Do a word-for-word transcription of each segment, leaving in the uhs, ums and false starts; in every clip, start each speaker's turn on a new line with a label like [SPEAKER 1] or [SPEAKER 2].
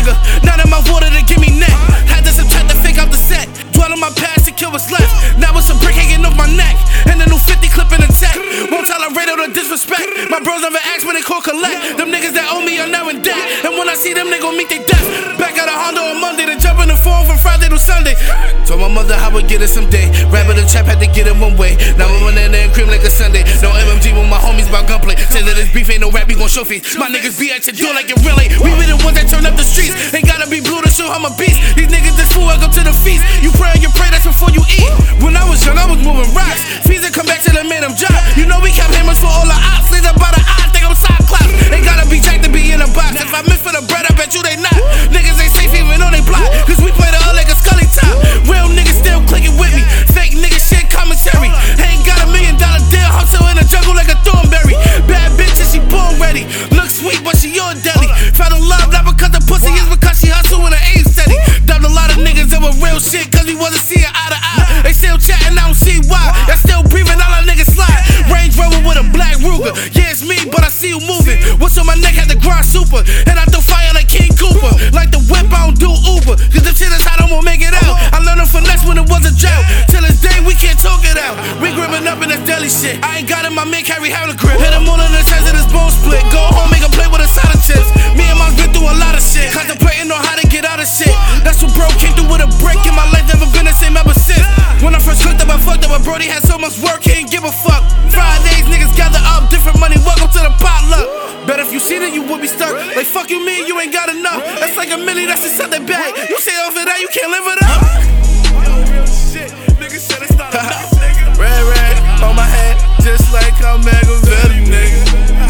[SPEAKER 1] nigga. Now that my water to give me neck. Had to subtract the fake out the set. Dwell on my past to kill what's left. Now it's a brick hanging off my neck. And a new fifty clip in the tech. Won't tolerate all the disrespect. My bros never ask when they call collect. Them niggas that owe me are now in debt. And when I see them, they gon' meet their death. Back out of Honda on Monday to jump in the phone from Friday to Sunday. Told my mother I would get it someday. Rapper the trap had to get it one way. Now I'm running and cream like a Sunday. No M M G with my homies about gunplay. Say that this beef ain't no rap, we gon' show face. My niggas be at your door like it really. We be the ones that turn up the streets. Ain't gotta be blue to show I'm a beast. These niggas this fool, welcome to the feast. You pray and you pray, that's before you eat. When I was young, I was moving rocks. Fees that come back to the made them job. You know we kept hammers for all the ops. Lays up by the eye, think I'm Cyclops. Ain't gotta be jacked to be in a box. If I miss for the bread, I bet you they not. Niggas ain't safe even though they block. Cause we play the hood like a Scully top. Real niggas still clicking with me. Fake niggas shit commentary. Ain't got a million dollar deal. Hustle in the jungle like a thornberry. Bad bitch and she born ready. Look sweet but she your deli. Found in love not because the pussy is because she hustle with her aim steady. Dubbed a lot of niggas that were real shit cause we wasn't seeing eye to eye. They still chatting, I don't see why. Y'all still breathing, all our niggas slide. Range Rover with a black Ruger. Yeah, it's me, but I see you moving. What's on my neck had the grind super. And I throw fire like King Cooper. Like the whip, I don't do Uber. Cause the shit is hot, I won't make it out. I learned a finesse when it was a drought. Till this day, we can't talk it out. We gripping up in this deli shit. I ain't got it, my man carry how to grip. Hit him all in the chest and his bone split. Go home, make a play with a side of chips. Me and mom's been through a lot of shit. Contemplating on how to get out of shit. That's what bro came through with a brick. In my life, never been the same ever since. When I first cooked up, I fucked up. But Brody had so much work, he ain't give a fuck. Fridays, niggas gather up, different money. Welcome to the potluck. Bet if you seen it, you would be stuck. Like fuck you mean, you ain't got enough. That's like a milli, that's just something bag. You say off of that, you can't live it up. Yo, real shit, niggas said it's not enough, nigga. Red, red on my head, just like I'm Machiavelli, nigga.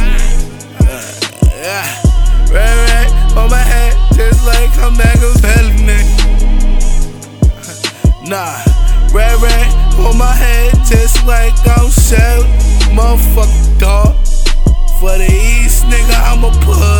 [SPEAKER 1] Uh, yeah, red, red on my head, just like I'm Machiavelli, nigga. Nah, red, red on my head, just like I'm Shell. Motherfucker, dog. For the East, nigga, I'm a put.